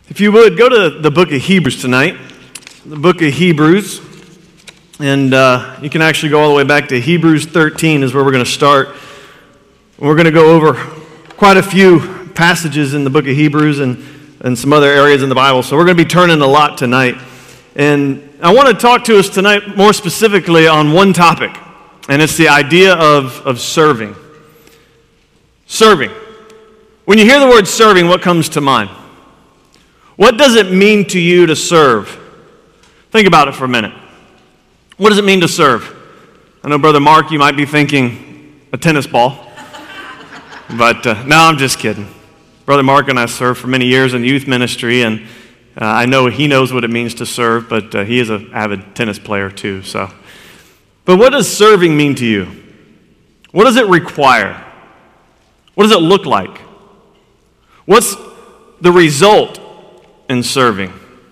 If you would, go to the book of Hebrews tonight, the book of Hebrews, and you can actually go all the way back to Hebrews 13 is where we're going to start. We're going to go over quite a few passages in the book of Hebrews and some other areas in the Bible, so we're going to be turning a lot tonight. And I want to talk to us tonight more specifically on one topic, and it's the idea of serving. Serving. When you hear the word serving, what comes to mind? What does it mean to you to serve? Think about it for a minute. What does it mean to serve? I know, Brother Mark, you might be thinking a tennis ball. But no, I'm just kidding. Brother Mark and I served for many years in youth ministry, and I know he knows what it means to serve, but he is an avid tennis player too. But what does serving mean to you? What does it require? What does it look like? What's the result in serving?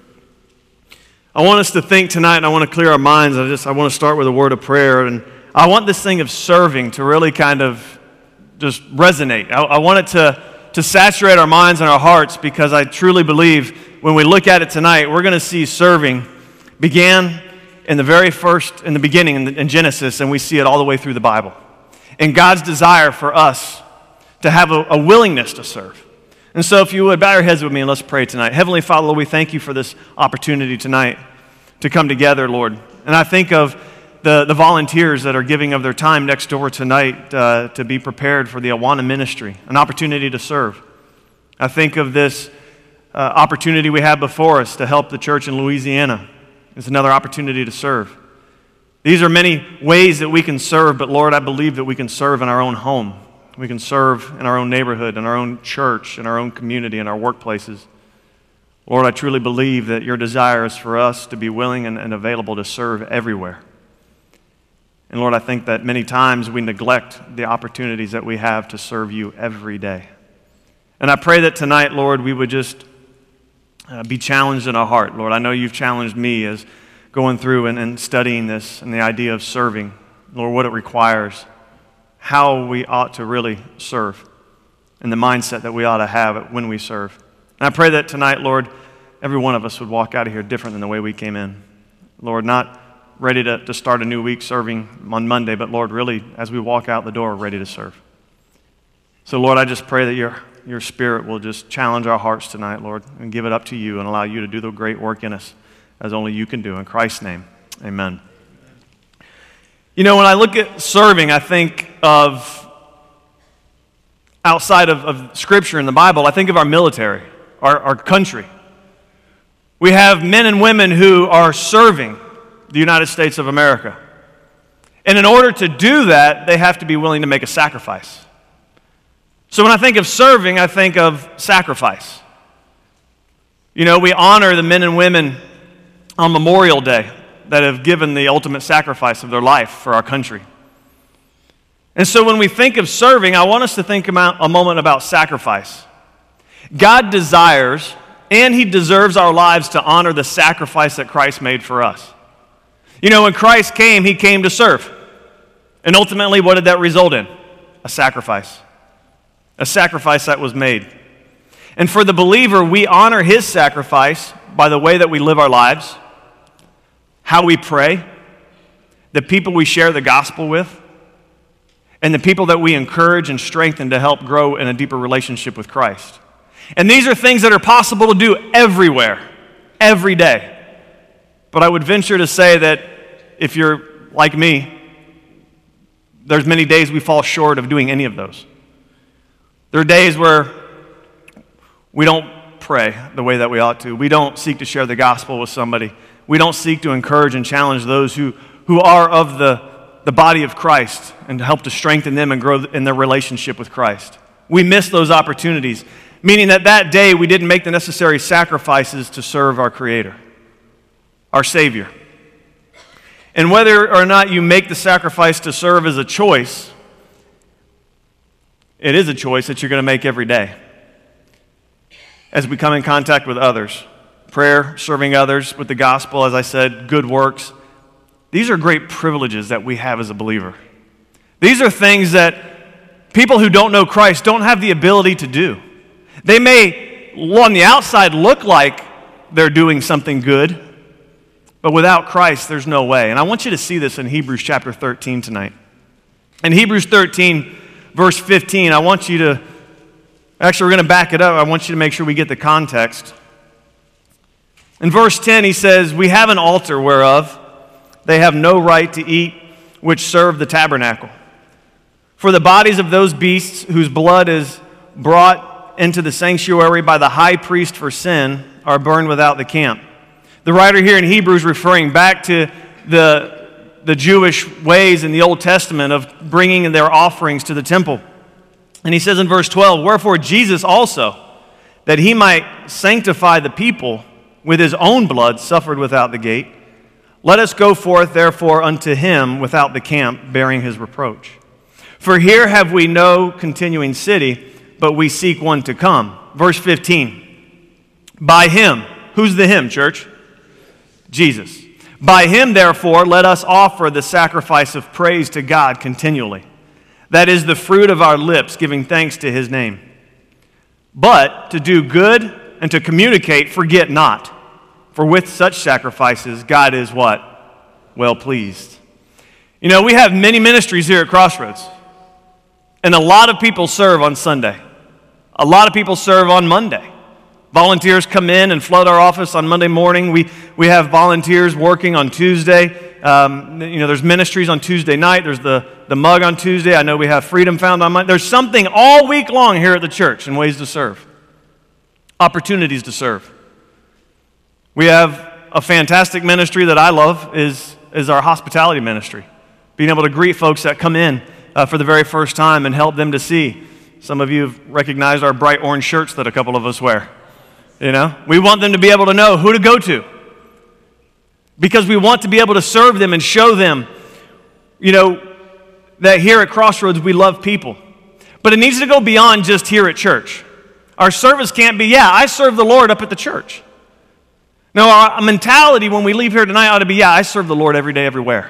I want us to think tonight, and I want to clear our minds. I want to start with a word of prayer, and I want this thing of serving to really kind of just resonate. I want it to saturate our minds and our hearts, because I truly believe when we look at it tonight, we're going to see serving began in the beginning in Genesis, and we see it all the way through the Bible. And God's desire for us to have a willingness to serve. And so if you would, bow your heads with me and let's pray tonight. Heavenly Father, Lord, we thank you for this opportunity tonight to come together, Lord. And I think of the volunteers that are giving of their time next door tonight to be prepared for the Awana ministry, an opportunity to serve. I think of this opportunity we have before us to help the church in Louisiana. It's another opportunity to serve. These are many ways that we can serve, but Lord, I believe that we can serve in our own home. We can serve in our own neighborhood, in our own church, in our own community, in our workplaces. Lord, I truly believe that your desire is for us to be willing and available to serve everywhere. And Lord, I think that many times we neglect the opportunities that we have to serve you every day. And I pray that tonight, Lord, we would just be challenged in our heart. Lord, I know you've challenged me as going through and studying this and the idea of serving. Lord, what it requires, how we ought to really serve, and the mindset that we ought to have when we serve. And I pray that tonight, Lord, every one of us would walk out of here different than the way we came in. Lord, not ready to start a new week serving on Monday, but Lord, really, as we walk out the door, ready to serve. So Lord, I just pray that your Spirit will just challenge our hearts tonight, Lord, and give it up to you and allow you to do the great work in us as only you can do. In Christ's name, amen. You know, when I look at serving, I think of, outside of Scripture in the Bible, I think of our military, our country. We have men and women who are serving the United States of America. And in order to do that, they have to be willing to make a sacrifice. So when I think of serving, I think of sacrifice. You know, we honor the men and women on Memorial Day that have given the ultimate sacrifice of their life for our country. And so when we think of serving, I want us to think about a moment about sacrifice. God desires and he deserves our lives to honor the sacrifice that Christ made for us. You know, when Christ came, he came to serve. And ultimately, what did that result in? A sacrifice. A sacrifice that was made. And for the believer, we honor his sacrifice by the way that we live our lives, how we pray, the people we share the gospel with, and the people that we encourage and strengthen to help grow in a deeper relationship with Christ. And these are things that are possible to do everywhere, every day. But I would venture to say that if you're like me, there's many days we fall short of doing any of those. There are days where we don't pray the way that we ought to. We don't seek to share the gospel with somebody. We don't seek to encourage and challenge those who are of the body of Christ and to help to strengthen them and grow in their relationship with Christ. We miss those opportunities, meaning that day we didn't make the necessary sacrifices to serve our Creator, our Savior. And whether or not you make the sacrifice to serve is a choice, it is a choice that you're going to make every day. As we come in contact with others, prayer, serving others with the gospel, as I said, good works, these are great privileges that we have as a believer. These are things that people who don't know Christ don't have the ability to do. They may on the outside look like they're doing something good, but without Christ, there's no way. And I want you to see this in Hebrews chapter 13 tonight. In Hebrews 13, verse 15, I want you to, actually we're going to back it up. I want you to make sure we get the context. In verse 10, he says, "We have an altar whereof they have no right to eat, which serve the tabernacle. For the bodies of those beasts whose blood is brought into the sanctuary by the high priest for sin are burned without the camp." The writer here in Hebrews referring back to the Jewish ways in the Old Testament of bringing their offerings to the temple. And he says in verse 12, "Wherefore Jesus also, that he might sanctify the people with his own blood, suffered without the gate. Let us go forth therefore unto him without the camp, bearing his reproach. For here have we no continuing city, but we seek one to come." Verse 15, "By him," who's the him, church? Jesus. "By him therefore let us offer the sacrifice of praise to God continually. That is the fruit of our lips, giving thanks to his name. But to do good and to communicate, forget not. For with such sacrifices, God is what? Well pleased." You know, we have many ministries here at Crossroads. And a lot of people serve on Sunday. A lot of people serve on Monday. Volunteers come in and flood our office on Monday morning. We have volunteers working on Tuesday. There's ministries on Tuesday night. There's the mug on Tuesday. I know we have Freedom Found on Monday. There's something all week long here at the church and ways to serve. Opportunities to serve. We have a fantastic ministry that I love is our hospitality ministry. Being able to greet folks that come in for the very first time and help them to see. Some of you have recognized our bright orange shirts that a couple of us wear. You know, we want them to be able to know who to go to because we want to be able to serve them and show them, that here at Crossroads we love people. But it needs to go beyond just here at church. Our service can't be, I serve the Lord up at the church. No, our mentality when we leave here tonight ought to be, I serve the Lord every day, everywhere.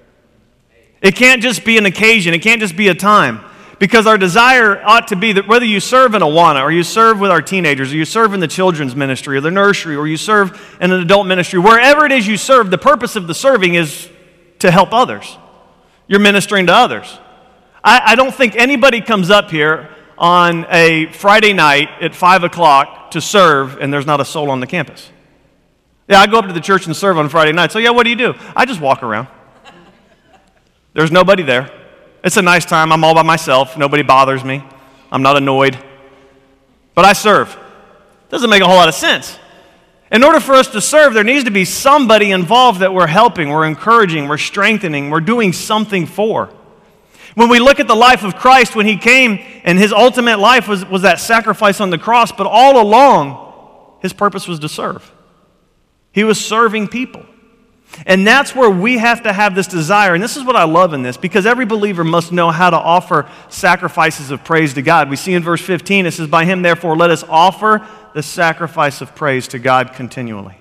It can't just be an occasion. It can't just be a time. Because our desire ought to be that whether you serve in Awana, or you serve with our teenagers, or you serve in the children's ministry, or the nursery, or you serve in an adult ministry, wherever it is you serve, the purpose of the serving is to help others. You're ministering to others. I don't think anybody comes up here on a Friday night at 5 o'clock to serve, and there's not a soul on the campus. Yeah, I go up to the church and serve on Friday night. So what do? I just walk around. There's nobody there. It's a nice time. I'm all by myself. Nobody bothers me. I'm not annoyed. But I serve. Doesn't make a whole lot of sense. In order for us to serve, there needs to be somebody involved that we're helping, we're encouraging, we're strengthening, we're doing something for. When we look at the life of Christ, when he came and his ultimate life was that sacrifice on the cross, but all along, his purpose was to serve. He was serving people. And that's where we have to have this desire. And this is what I love in this, because every believer must know how to offer sacrifices of praise to God. We see in verse 15, it says, "By him, therefore, let us offer the sacrifice of praise to God continually."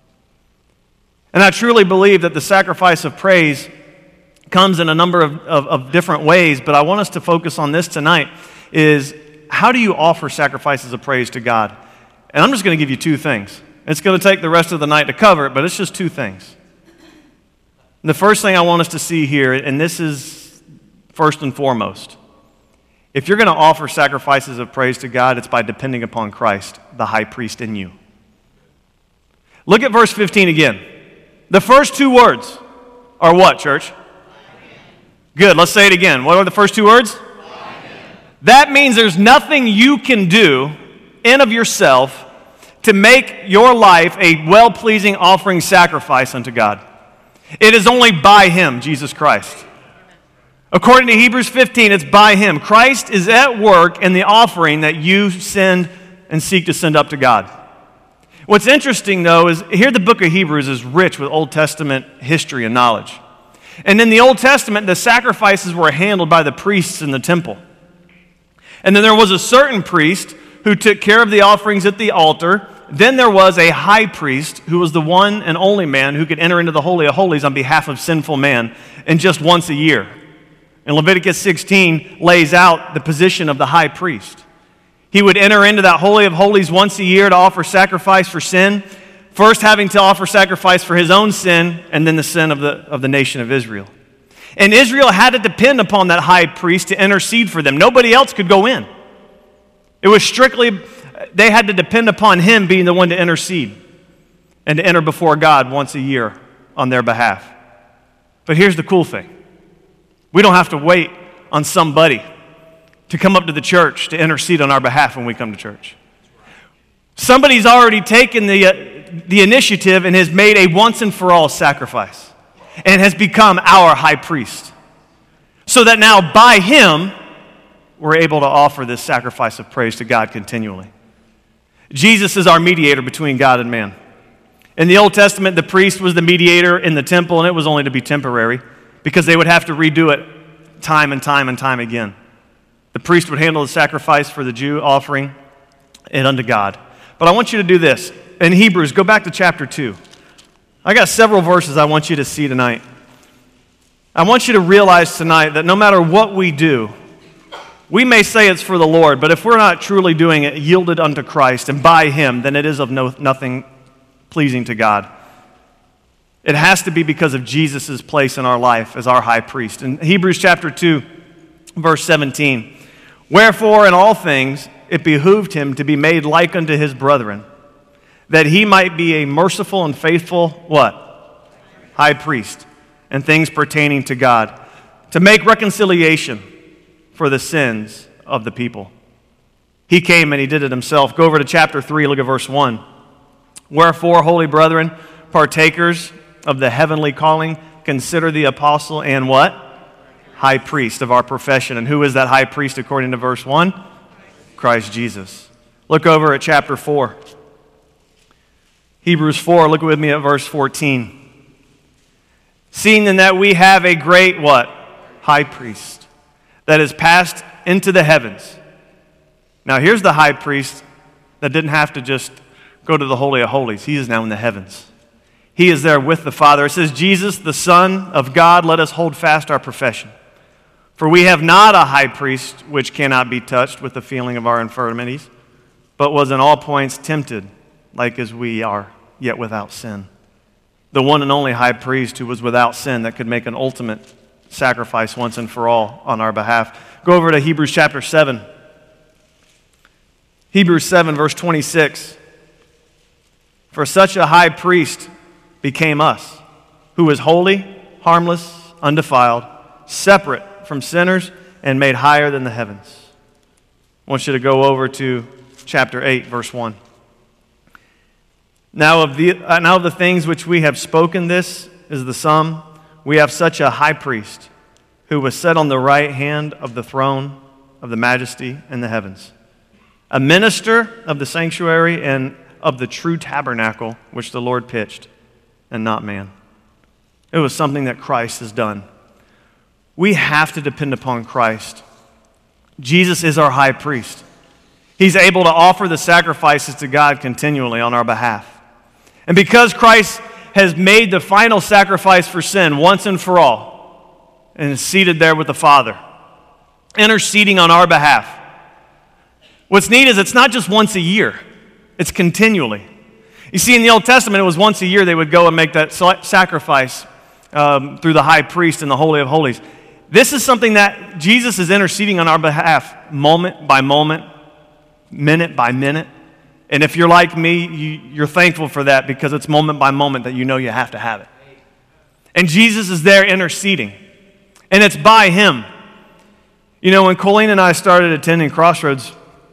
And I truly believe that the sacrifice of praise comes in a number of different ways, but I want us to focus on this tonight, is how do you offer sacrifices of praise to God? And I'm just going to give you two things. It's going to take the rest of the night to cover it, but it's just two things. The first thing I want us to see here, and this is first and foremost, if you're going to offer sacrifices of praise to God, it's by depending upon Christ, the high priest in you. Look at verse 15 again. The first two words are what, church? Good, let's say it again. What are the first two words? That means there's nothing you can do in of yourself to make your life a well-pleasing offering sacrifice unto God. It is only by him, Jesus Christ. According to Hebrews 15, it's by him. Christ is at work in the offering that you send and seek to send up to God. What's interesting, though, is here the book of Hebrews is rich with Old Testament history and knowledge. And in the Old Testament, the sacrifices were handled by the priests in the temple. And then there was a certain priest who took care of the offerings at the altar. Then there was a high priest who was the one and only man who could enter into the Holy of Holies on behalf of sinful man, and just once a year. And Leviticus 16 lays out the position of the high priest. He would enter into that Holy of Holies once a year to offer sacrifice for sin, first having to offer sacrifice for his own sin and then the sin of the nation of Israel. And Israel had to depend upon that high priest to intercede for them. Nobody else could go in. It was strictly, they had to depend upon him being the one to intercede and to enter before God once a year on their behalf. But here's the cool thing. We don't have to wait on somebody to come up to the church to intercede on our behalf when we come to church. Somebody's already taken the initiative and has made a once and for all sacrifice and has become our high priest. So that now by him, we're able to offer this sacrifice of praise to God continually. Jesus is our mediator between God and man. In the Old Testament, the priest was the mediator in the temple, and it was only to be temporary because they would have to redo it time and time and time again. The priest would handle the sacrifice for the Jew, offering it unto God. But I want you to do this. In Hebrews, go back to chapter 2. I got several verses I want you to see tonight. I want you to realize tonight that no matter what we do, we may say it's for the Lord, but if we're not truly doing it yielded unto Christ and by him, then it is of nothing pleasing to God. It has to be because of Jesus' place in our life as our high priest. In Hebrews chapter 2, verse 17, wherefore in all things it behooved him to be made like unto his brethren, that he might be a merciful and faithful, what? High priest, and things pertaining to God, to make reconciliation for the sins of the people. He came and he did it himself. Go over to chapter 3, look at verse 1. Wherefore, holy brethren, partakers of the heavenly calling, consider the apostle and what? High priest of our profession. And who is that high priest according to verse 1? Christ Jesus. Look over at chapter 4. Hebrews 4, look with me at verse 14. Seeing then that we have a great what? High priest that is passed into the heavens. Now here's the high priest that didn't have to just go to the Holy of Holies. He is now in the heavens. He is there with the Father. It says, Jesus, the Son of God, let us hold fast our profession. For we have not a high priest which cannot be touched with the feeling of our infirmities, but was in all points tempted, like as we are, yet without sin. The one and only high priest who was without sin that could make an ultimate sacrifice once and for all on our behalf. Go over to Hebrews chapter 7. Hebrews 7, verse 26. For such a high priest became us, who is holy, harmless, undefiled, separate from sinners, and made higher than the heavens. I want you to go over to chapter 8, verse 1. Now of the things which we have spoken, this is the sum. We have such a high priest who was set on the right hand of the throne of the majesty in the heavens, a minister of the sanctuary and of the true tabernacle which the Lord pitched, and not man. It was something that Christ has done. We have to depend upon Christ. Jesus is our high priest. He's able to offer the sacrifices to God continually on our behalf. And because Christ has made the final sacrifice for sin once and for all, and is seated there with the Father, interceding on our behalf, what's neat is it's not just once a year, it's continually. You see, in the Old Testament, it was once a year they would go and make that sacrifice through the high priest in the Holy of Holies. This is something that Jesus is interceding on our behalf moment by moment, minute by minute. And if you're like me, you're thankful for that because it's moment by moment that you know you have to have it. And Jesus is there interceding. And it's by him. You know, when Colleen and I started attending Crossroads,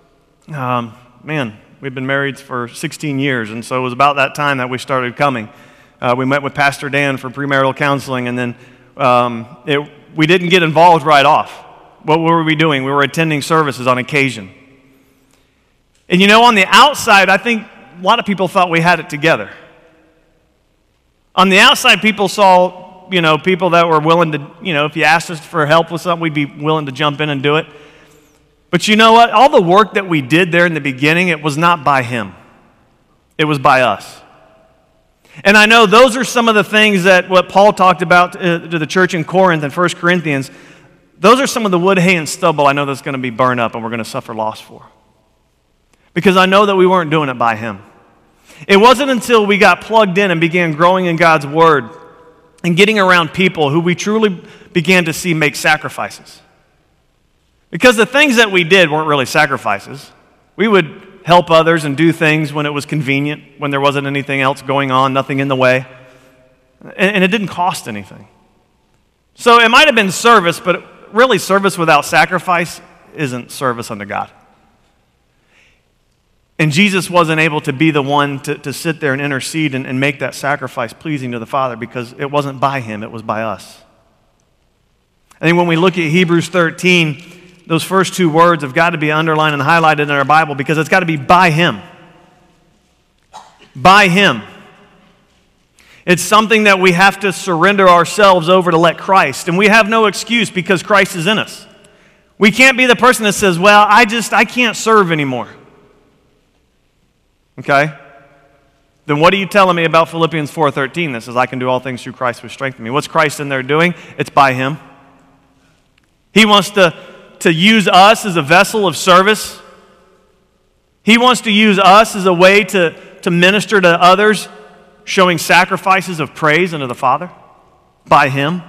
we've been married for 16 years, and so it was about that time that we started coming. We met with Pastor Dan for premarital counseling, and then we didn't get involved right off. What were we doing? We were attending services on occasion. And you know, on the outside, I think a lot of people thought we had it together. On the outside, people saw, people that were willing to, if you asked us for help with something, we'd be willing to jump in and do it. But you know what? All the work that we did there in the beginning, it was not by him. It was by us. And I know those are some of the things that what Paul talked about to the church in Corinth and 1 Corinthians. Those are some of the wood, hay, and stubble I know that's going to be burned up and we're going to suffer loss for. because I know that we weren't doing it by him. It wasn't until we got plugged in and began growing in God's word and getting around people who we truly began to see make sacrifices. Because the things that we did weren't really sacrifices. We would help others and do things when it was convenient, when there wasn't anything else going on, nothing in the way. And it didn't cost anything. So it might have been service, but really service without sacrifice isn't service unto God. And Jesus wasn't able to be the one to sit there and intercede and make that sacrifice pleasing to the Father because it wasn't by him, it was by us. I think when we look at Hebrews 13, those first two words have got to be underlined and highlighted in our Bible because it's got to be by him. By him. It's something that we have to surrender ourselves over to let Christ. And we have no excuse because Christ is in us. We can't be the person that says, well, I can't serve anymore. Okay? Then what are you telling me about Philippians 4:13 that says I can do all things through Christ who strengthens me? What's Christ in there doing? It's by him. He wants to use us as a vessel of service. He wants to use us as a way to minister to others, showing sacrifices of praise unto the Father by him.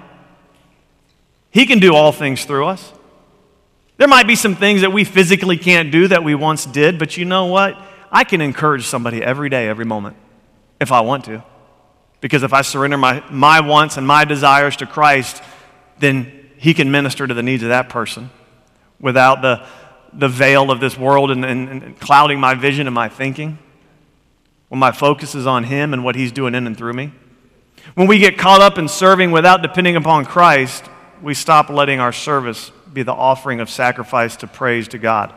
He can do all things through us. There might be some things that we physically can't do that we once did, but you know what? I can encourage somebody every day, every moment, if I want to. Because if I surrender my wants and my desires to Christ, then he can minister to the needs of that person without the veil of this world and clouding my vision and my thinking. When my focus is on him and what he's doing in and through me. When we get caught up in serving without depending upon Christ, we stop letting our service be the offering of sacrifice to praise to God.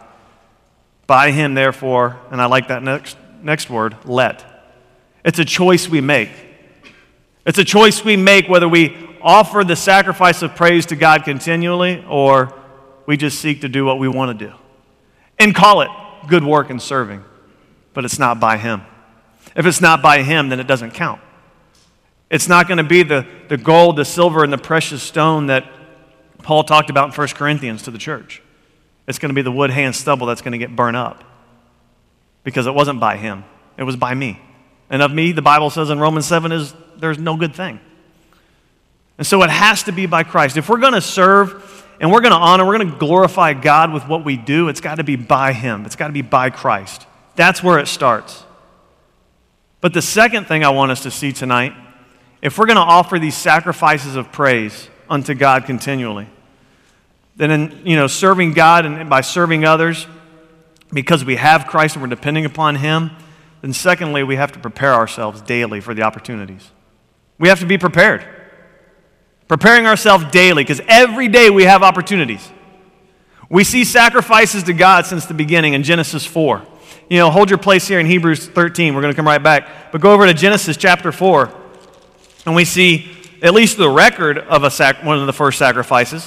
By him, therefore, and I like that next word, let. It's a choice we make. It's a choice we make whether we offer the sacrifice of praise to God continually or we just seek to do what we want to do. And call it good work and serving, but it's not by him. If it's not by him, then it doesn't count. It's not going to be the gold, the silver, and the precious stone that Paul talked about in 1 Corinthians to the church. It's going to be the wood, hay, and stubble that's going to get burned up because it wasn't by him. It was by me. And of me, the Bible says in Romans 7, there's no good thing. And so it has to be by Christ. If we're going to serve and we're going to honor, we're going to glorify God with what we do, it's got to be by him. It's got to be by Christ. That's where it starts. But the second thing I want us to see tonight, if we're going to offer these sacrifices of praise unto God continually, then in serving God and by serving others, because we have Christ and we're depending upon him, then secondly, we have to prepare ourselves daily for the opportunities. We have to be prepared. Preparing ourselves daily, because every day we have opportunities. We see sacrifices to God since the beginning in Genesis 4. Hold your place here in Hebrews 13. We're going to come right back. But go over to Genesis chapter 4, and we see at least the record of one of the first sacrifices.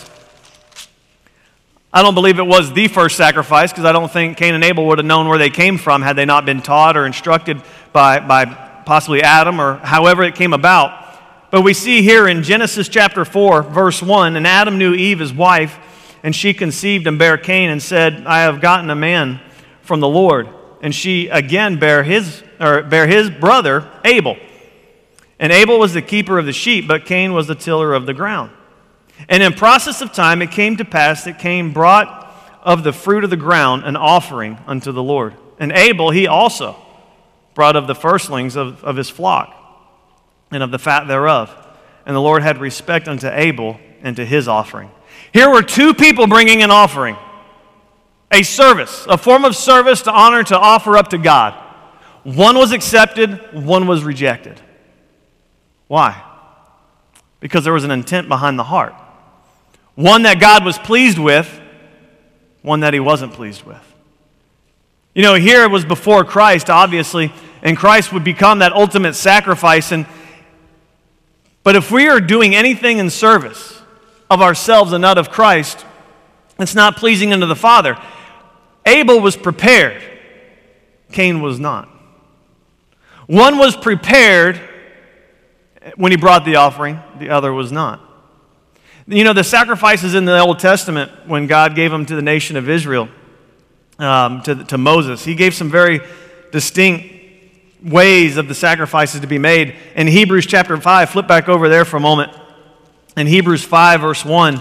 I don't believe it was the first sacrifice because I don't think Cain and Abel would have known where they came from had they not been taught or instructed by possibly Adam or however it came about. But we see here in Genesis chapter 4, verse 1, and Adam knew Eve, his wife, and she conceived and bare Cain and said, I have gotten a man from the Lord. And she again bare his brother Abel. And Abel was the keeper of the sheep, but Cain was the tiller of the ground. And in process of time it came to pass that Cain brought of the fruit of the ground an offering unto the Lord. And Abel he also brought of the firstlings of his flock and of the fat thereof. And the Lord had respect unto Abel and to his offering. Here were two people bringing an offering. A service, a form of service to honor, to offer up to God. One was accepted, one was rejected. Why? Because there was an intent behind the heart. One that God was pleased with, one that he wasn't pleased with. Here it was before Christ, obviously, and Christ would become that ultimate sacrifice. But if we are doing anything in service of ourselves and not of Christ, it's not pleasing unto the Father. Abel was prepared. Cain was not. One was prepared when he brought the offering. The other was not. The sacrifices in the Old Testament, when God gave them to the nation of Israel, to Moses. He gave some very distinct ways of the sacrifices to be made. In Hebrews chapter 5, flip back over there for a moment. In Hebrews 5, verse 1,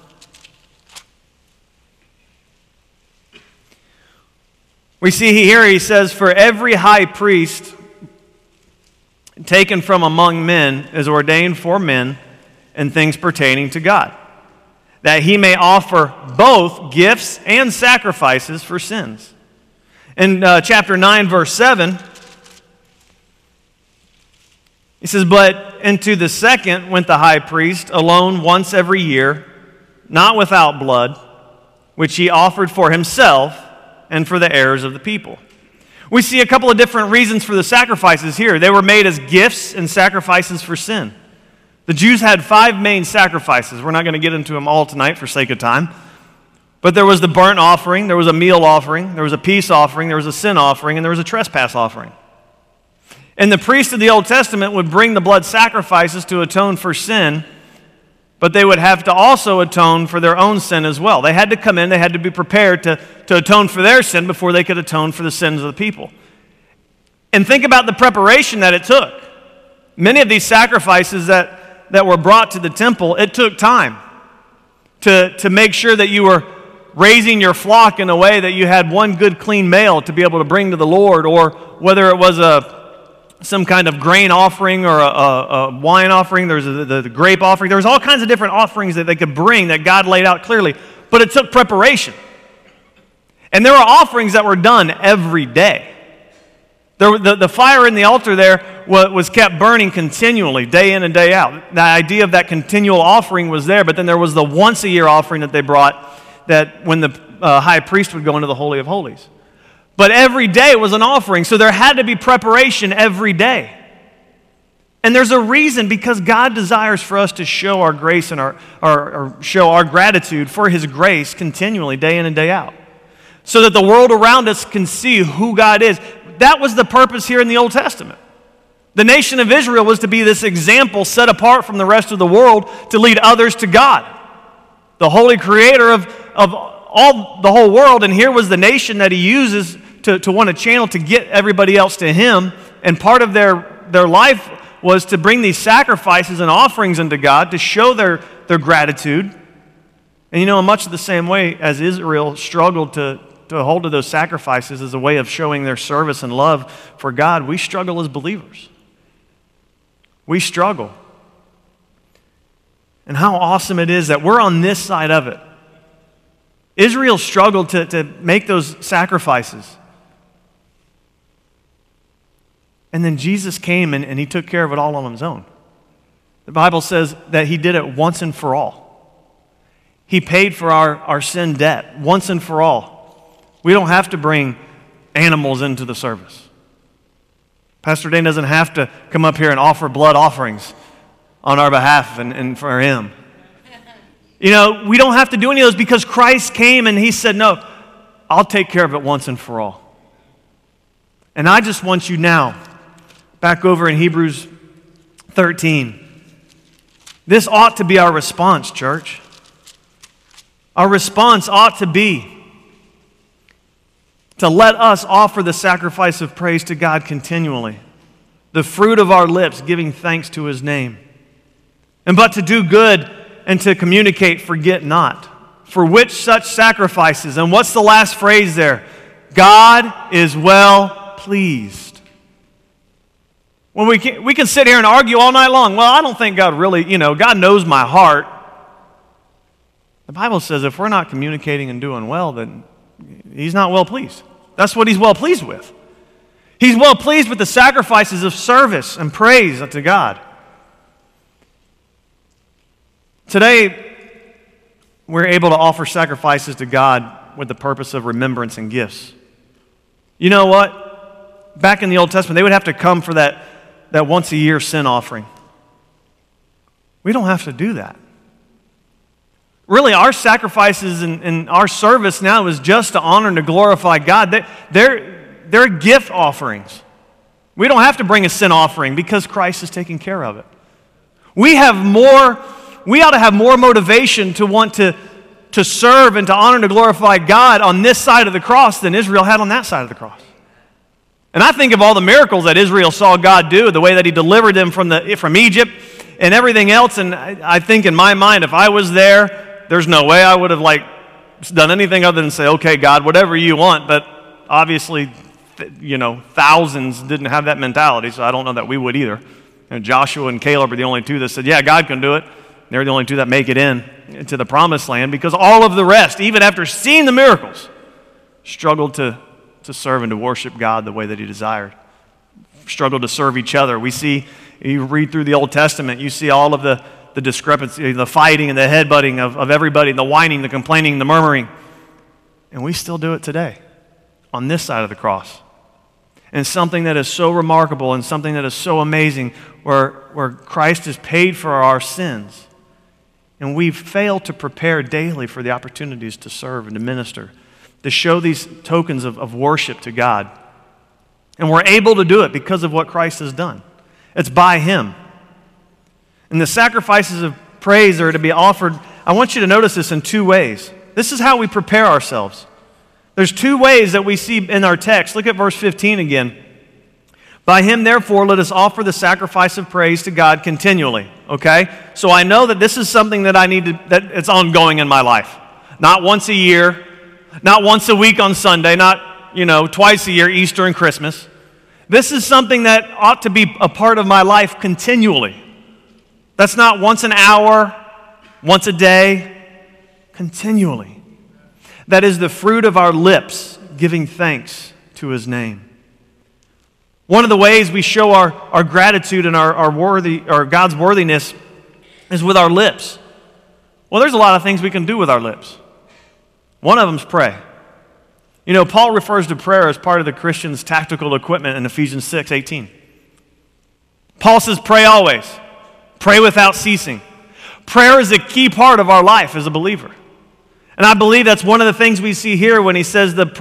we see here, he says, "For every high priest taken from among men is ordained for men and things pertaining to God, that he may offer both gifts and sacrifices for sins." In chapter 9, verse 7, he says, "But into the second went the high priest alone once every year, not without blood, which he offered for himself and for the errors of the people." We see a couple of different reasons for the sacrifices here. They were made as gifts and sacrifices for sin. The Jews had 5 main sacrifices. We're not going to get into them all tonight for sake of time. But there was the burnt offering, there was a meal offering, there was a peace offering, there was a sin offering, and there was a trespass offering. And the priests of the Old Testament would bring the blood sacrifices to atone for sin, but they would have to also atone for their own sin as well. They had to come in, they had to be prepared to atone for their sin before they could atone for the sins of the people. And think about the preparation that it took. Many of these sacrifices that were brought to the temple, it took time to make sure that you were raising your flock in a way that you had one good clean male to be able to bring to the Lord, or whether it was some kind of grain offering or a wine offering. There was the grape offering. There was all kinds of different offerings that they could bring that God laid out clearly, but it took preparation. And there were offerings that were done every day. The fire in the altar there was kept burning continually, day in and day out. The idea of that continual offering was there, but then there was the once-a-year offering that they brought, that when the high priest would go into the Holy of Holies. But every day was an offering, so there had to be preparation every day. And there's a reason, because God desires for us to show our grace and or show our gratitude for His grace continually, day in and day out, so that the world around us can see who God is. That was the purpose here in the Old Testament. The nation of Israel was to be this example set apart from the rest of the world to lead others to God, the holy creator of the whole world. And here was the nation that He uses to want to channel to get everybody else to Him. And part of their life was to bring these sacrifices and offerings unto God to show their gratitude. And you know, in much of the same way as Israel struggled to hold to those sacrifices as a way of showing their service and love for God, we struggle as believers. We struggle. And how awesome it is that we're on this side of it. Israel struggled to make those sacrifices. And then Jesus came and He took care of it all on His own. The Bible says that He did it once and for all. He paid for our sin debt once and for all. We don't have to bring animals into the service. Pastor Dane doesn't have to come up here and offer blood offerings on our behalf and for Him. You know, we don't have to do any of those because Christ came and He said, no, I'll take care of it once and for all. And I just want you now, back over in Hebrews 13. This ought to be our response, church. Our response ought to be to let us offer the sacrifice of praise to God continually, the fruit of our lips, giving thanks to His name. And but to do good and to communicate, forget not. For which such sacrifices, and what's the last phrase there? God is well pleased. Well, we can sit here and argue all night long. Well, I don't think God really, God knows my heart. The Bible says if we're not communicating and doing well, then He's not well pleased. That's what He's well pleased with. He's well pleased with the sacrifices of service and praise unto God. Today, we're able to offer sacrifices to God with the purpose of remembrance and gifts. You know what? Back in the Old Testament, they would have to come for that once-a-year sin offering. We don't have to do that. Really, our sacrifices and our service now is just to honor and to glorify God. They're gift offerings. We don't have to bring a sin offering because Christ is taking care of it. We ought to have more motivation to want to to serve and to honor and to glorify God on this side of the cross than Israel had on that side of the cross. And I think of all the miracles that Israel saw God do, the way that he delivered them from Egypt and everything else, and I think in my mind, if I was there, there's no way I would have done anything other than say, okay, God, whatever you want, but obviously, thousands didn't have that mentality, so I don't know that we would either. Joshua and Caleb are the only two that said, yeah, God can do it. They're the only two that make it into the promised land, because all of the rest, even after seeing the miracles, struggled to serve and to worship God the way that he desired. Struggled to serve each other. We see, you read through the Old Testament, you see all of the discrepancy, the fighting and the headbutting of everybody, the whining, the complaining, the murmuring. And we still do it today on this side of the cross. And something that is so remarkable and something that is so amazing where Christ has paid for our sins. And we fail to prepare daily for the opportunities to serve and to minister, to show these tokens of worship to God. And we're able to do it because of what Christ has done. It's by him. And the sacrifices of praise are to be offered. I want you to notice this in two ways. This is how we prepare ourselves. There's two ways that we see in our text. Look at verse 15 again. By him, therefore, let us offer the sacrifice of praise to God continually. Okay? So I know that this is something that that it's ongoing in my life. Not once a year, not once a week on Sunday, not, twice a year, Easter and Christmas. This is something that ought to be a part of my life continually. That's not once an hour, once a day, continually. That is the fruit of our lips, giving thanks to his name. One of the ways we show our gratitude and our God's worthiness is with our lips. Well, there's a lot of things we can do with our lips. One of them is pray. Paul refers to prayer as part of the Christian's tactical equipment in Ephesians 6:18. Paul says, pray always. Pray without ceasing. Prayer is a key part of our life as a believer. And I believe that's one of the things we see here when he says the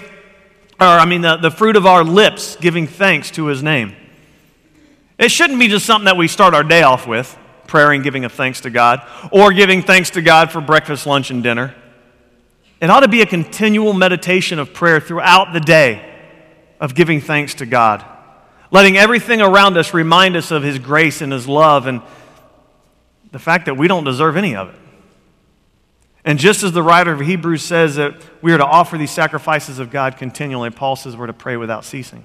fruit of our lips, giving thanks to his name. It shouldn't be just something that we start our day off with, prayer and giving of thanks to God, or giving thanks to God for breakfast, lunch, and dinner. It ought to be a continual meditation of prayer throughout the day of giving thanks to God, letting everything around us remind us of his grace and his love and the fact that we don't deserve any of it. And just as the writer of Hebrews says that we are to offer these sacrifices of God continually, Paul says we're to pray without ceasing.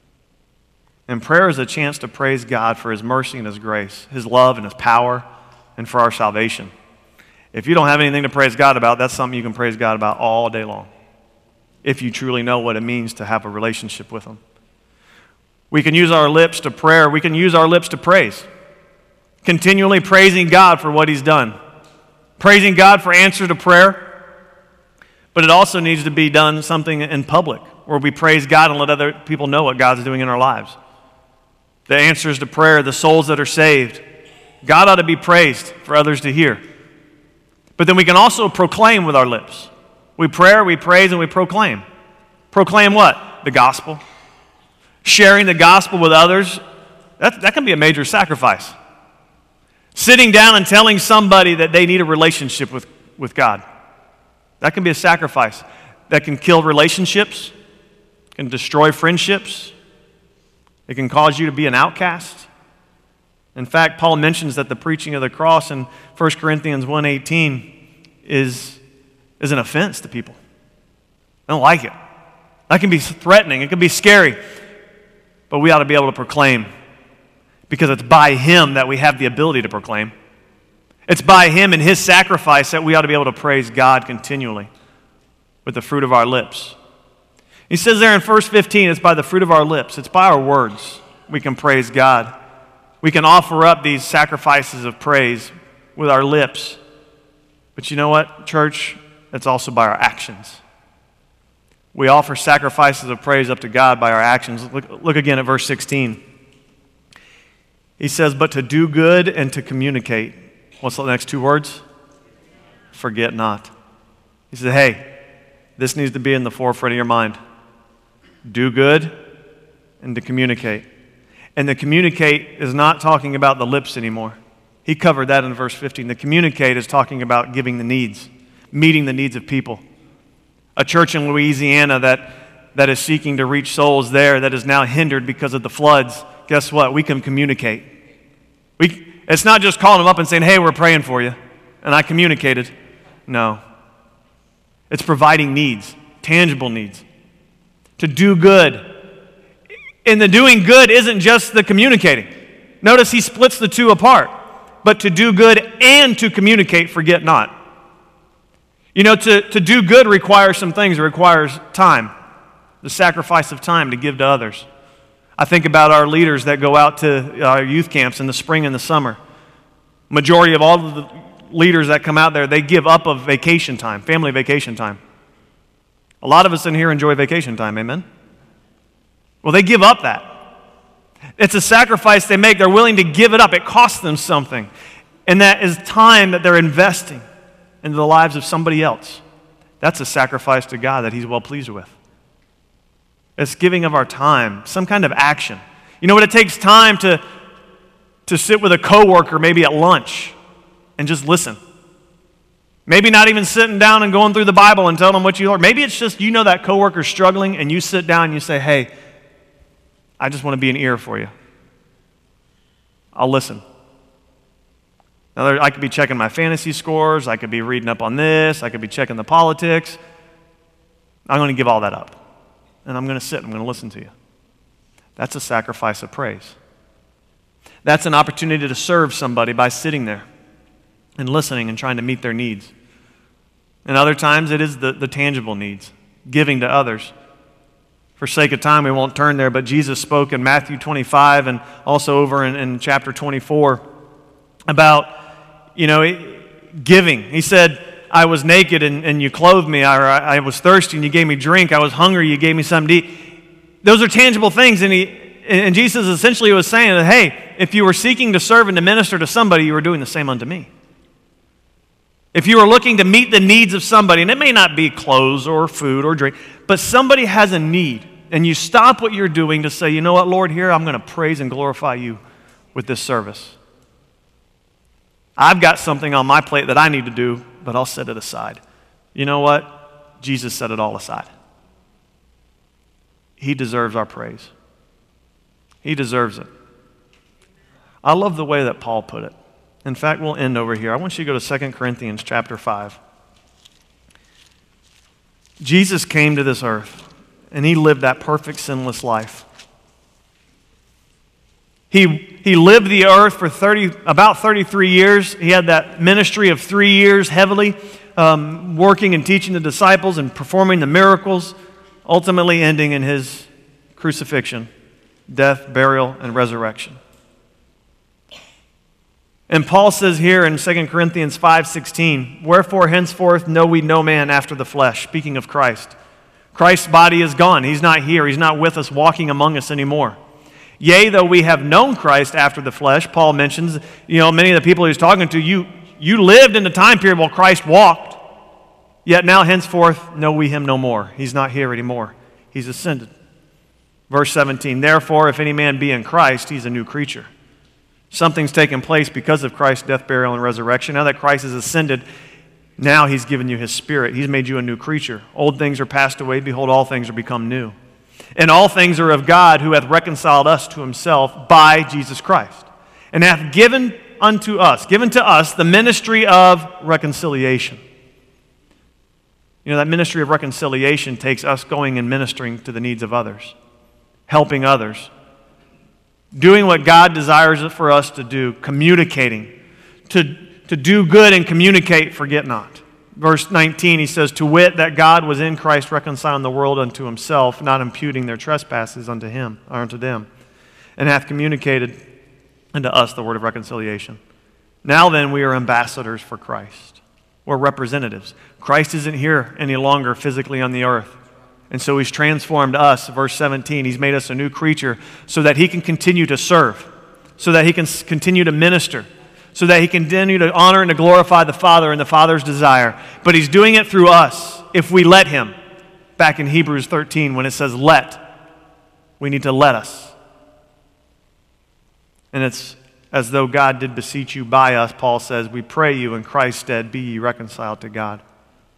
And prayer is a chance to praise God for his mercy and his grace, his love and his power, and for our salvation. If you don't have anything to praise God about, that's something you can praise God about all day long, if you truly know what it means to have a relationship with him. We can use our lips to prayer. We can use our lips to praise, continually praising God for what he's done. Praising God for answer to prayer, but it also needs to be done something in public where we praise God and let other people know what God's doing in our lives. The answers to prayer, the souls that are saved, God ought to be praised for others to hear. But then we can also proclaim with our lips. We pray, we praise, and we proclaim. Proclaim what? The gospel. Sharing the gospel with others, that can be a major sacrifice. Sitting down and telling somebody that they need a relationship with God. That can be a sacrifice. That can kill relationships, can destroy friendships. It can cause you to be an outcast. In fact, Paul mentions that the preaching of the cross in 1 Corinthians 1:18 is an offense to people. They don't like it. That can be threatening. It can be scary. But we ought to be able to proclaim, because it's by him that we have the ability to proclaim. It's by him and his sacrifice that we ought to be able to praise God continually with the fruit of our lips. He says there in verse 15, it's by the fruit of our lips. It's by our words we can praise God. We can offer up these sacrifices of praise with our lips. But you know what, church? It's also by our actions. We offer sacrifices of praise up to God by our actions. Look again at verse 16. He says, but to do good and to communicate. What's the next two words? Forget not. He said, hey, this needs to be in the forefront of your mind. Do good and to communicate. And the communicate is not talking about the lips anymore. He covered that in verse 15. The communicate is talking about giving the needs, meeting the needs of people. A church in Louisiana that is seeking to reach souls there that is now hindered because of the floods. Guess what? We can communicate. It's not just calling them up and saying, hey, we're praying for you, and I communicated. No. It's providing needs, tangible needs. To do good. And the doing good isn't just the communicating. Notice he splits the two apart. But to do good and to communicate, forget not. You know, to do good requires some things. It requires time, the sacrifice of time to give to others. I think about our leaders that go out to our youth camps in the spring and the summer. Majority of all of the leaders that come out there, they give up of vacation time, family vacation time. A lot of us in here enjoy vacation time, amen? Well, they give up that. It's a sacrifice they make. They're willing to give it up. It costs them something. And that is time that they're investing into the lives of somebody else. That's a sacrifice to God that He's well pleased with. It's giving of our time, some kind of action. You know what? It takes time to sit with a coworker maybe at lunch and just listen. Maybe not even sitting down and going through the Bible and telling them what you learned. Maybe it's just you know that coworker's struggling and you sit down and you say, hey, I just want to be an ear for you. I'll listen. Now, I could be checking my fantasy scores. I could be reading up on this. I could be checking the politics. I'm going to give all that up. And I'm going to sit and I'm going to listen to you. That's a sacrifice of praise. That's an opportunity to serve somebody by sitting there and listening and trying to meet their needs. And other times it is the tangible needs, giving to others. For sake of time, we won't turn there, but Jesus spoke in Matthew 25 and also over in chapter 24 about, giving. He said, I was naked and you clothed me. I was thirsty and you gave me drink. I was hungry, you gave me something to eat. Those are tangible things. And Jesus essentially was saying that, hey, if you were seeking to serve and to minister to somebody, you were doing the same unto me. If you are looking to meet the needs of somebody, and it may not be clothes or food or drink, but somebody has a need, and you stop what you're doing to say, you know what, Lord, here I'm going to praise and glorify you with this service. I've got something on my plate that I need to do, but I'll set it aside. You know what? Jesus set it all aside. He deserves our praise. He deserves it. I love the way that Paul put it. In fact, we'll end over here. I want you to go to 2 Corinthians chapter 5. Jesus came to this earth, and He lived that perfect, sinless life. He lived the earth for about 33 years. He had that ministry of 3 years heavily, working and teaching the disciples and performing the miracles, ultimately ending in His crucifixion, death, burial, and resurrection. And Paul says here in 2 Corinthians 5:16, wherefore henceforth know we no man after the flesh, speaking of Christ. Christ's body is gone. He's not here. He's not with us, walking among us anymore. Yea, though we have known Christ after the flesh, Paul mentions, many of the people he's talking to, you lived in the time period while Christ walked, yet now henceforth know we Him no more. He's not here anymore. He's ascended. Verse 17, therefore, if any man be in Christ, he's a new creature. Something's taken place because of Christ's death, burial, and resurrection. Now that Christ has ascended, now He's given you His Spirit. He's made you a new creature. Old things are passed away. Behold, all things are become new. And all things are of God, who hath reconciled us to Himself by Jesus Christ, and hath given to us the ministry of reconciliation. That ministry of reconciliation takes us going and ministering to the needs of others, helping others, doing what God desires for us to do, communicating. To do good and communicate, forget not. Verse 19, he says, to wit, that God was in Christ reconciling the world unto Himself, not imputing their trespasses unto Him, or unto them, and hath communicated unto us the word of reconciliation. Now then, we are ambassadors for Christ. We're representatives. Christ isn't here any longer physically on the earth. And so He's transformed us, verse 17. He's made us a new creature so that He can continue to serve, so that He can continue to minister, so that He can continue to honor and to glorify the Father and the Father's desire. But He's doing it through us if we let Him. Back in Hebrews 13 when it says let, we need to let us. And it's as though God did beseech you by us, Paul says, we pray you in Christ's stead, be ye reconciled to God.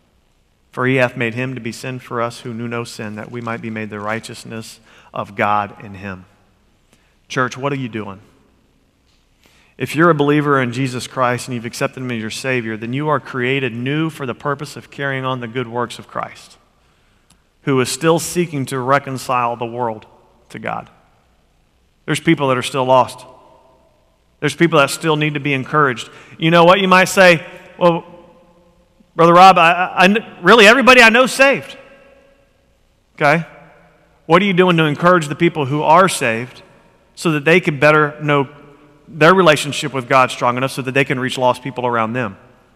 For he hath made him to be sin for us who knew no sin, that we might be made the righteousness of God in him. Church, what are you doing? If you're a believer in Jesus Christ and you've accepted him as your Savior, then you are created new for the purpose of carrying on the good works of Christ, who is still seeking to reconcile the world to God. There's people that are still lost. There's people that still need to be encouraged. You know what? You might say, well, Brother Rob, really everybody I know is saved. Okay? What are you doing to encourage the people who are saved so that they can better know their relationship with God strong enough so that they can reach lost people around them?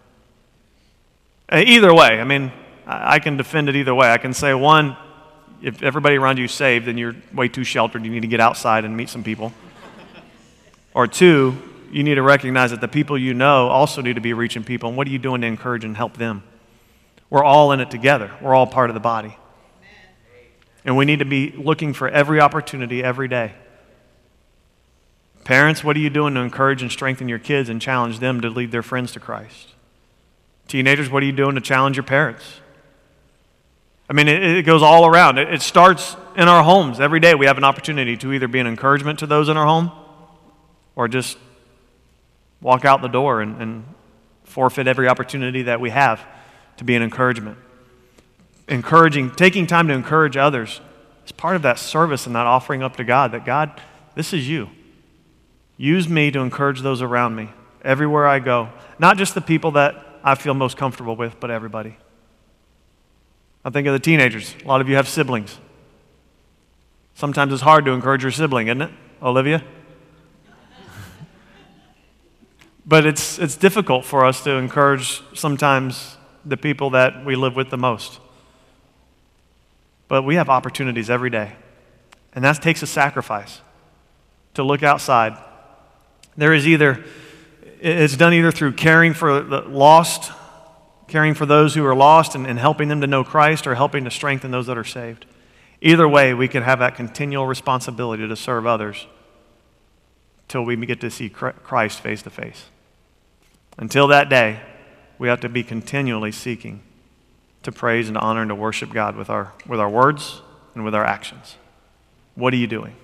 Either way, I mean, I can defend it either way. I can say, one, if everybody around you is saved, then you're way too sheltered. You need to get outside and meet some people. Or two, you need to recognize that the people you know also need to be reaching people. And what are you doing to encourage and help them? We're all in it together. We're all part of the body. And we need to be looking for every opportunity every day. Parents, what are you doing to encourage and strengthen your kids and challenge them to lead their friends to Christ? Teenagers, what are you doing to challenge your parents? I mean, it goes all around. It starts in our homes. Every day we have an opportunity to either be an encouragement to those in our home or just walk out the door and forfeit every opportunity that we have to be an encouragement. Taking time to encourage others is part of that service and that offering up to God, that God, this is you. Use me to encourage those around me everywhere I go. Not just the people that I feel most comfortable with, but everybody. I think of the teenagers. A lot of you have siblings. Sometimes it's hard to encourage your sibling, isn't it, Olivia? But it's difficult for us to encourage sometimes the people that we live with the most. But we have opportunities every day. And that takes a sacrifice to look outside. It's done either through caring for the lost, caring for those who are lost and helping them to know Christ, or helping to strengthen those that are saved. Either way, we can have that continual responsibility to serve others till we get to see Christ face to face. Until that day, we have to be continually seeking to praise and to honor and to worship God with our words and with our actions. What are you doing?